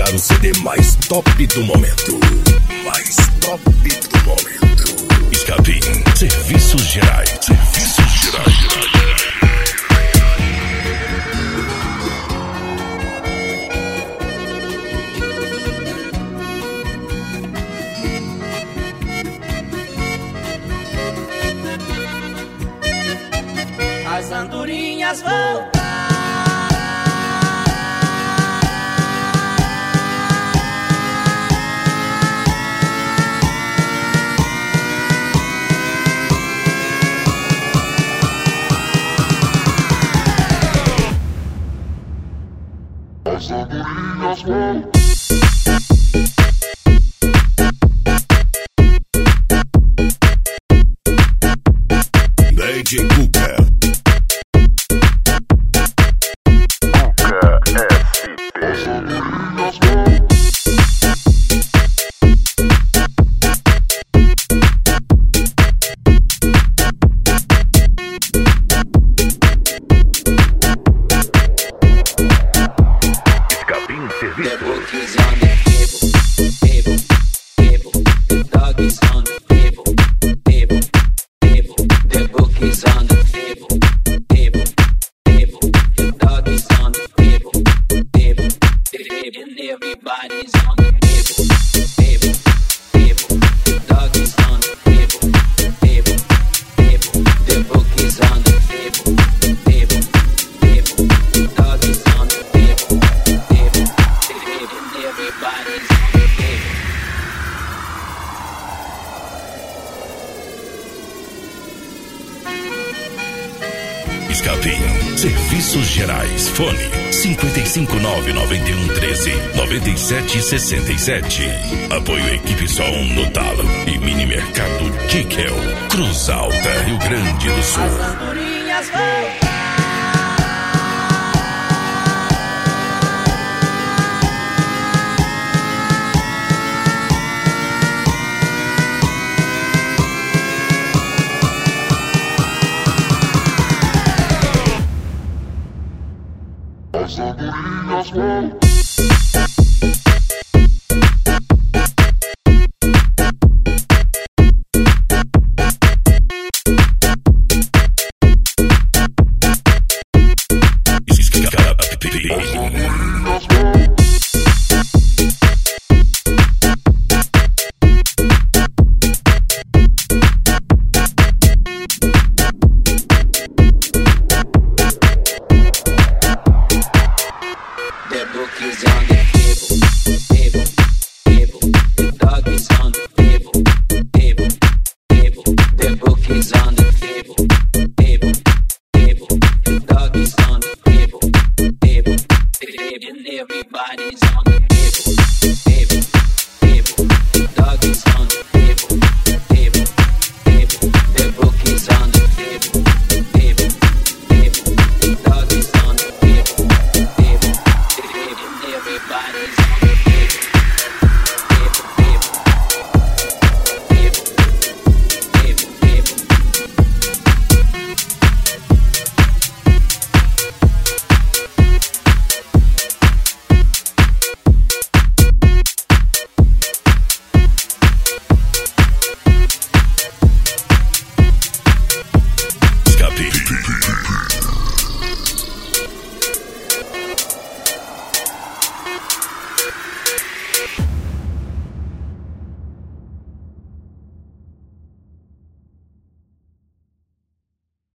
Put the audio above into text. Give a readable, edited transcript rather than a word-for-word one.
pegar o CD mais top do momento. Mais top do momento. Escapim, Serviços Gerais. Serviços Gerais. As andorinhas voltam. As andorinhas voltam. DJ Cuca. Everybody's on the table, table, table. The dog is on the table, table, table. The book is on the table, table, table. The dog is on the table, table, table. And everybody's on the table. Escapim, Serviços Gerais. Fone 55991139767. Apoio Equipe Som no Talo e Mini Mercado Tickel, Cruz Alta, Rio Grande do Sul. As andorinhas voltam. As andorinhas voltam.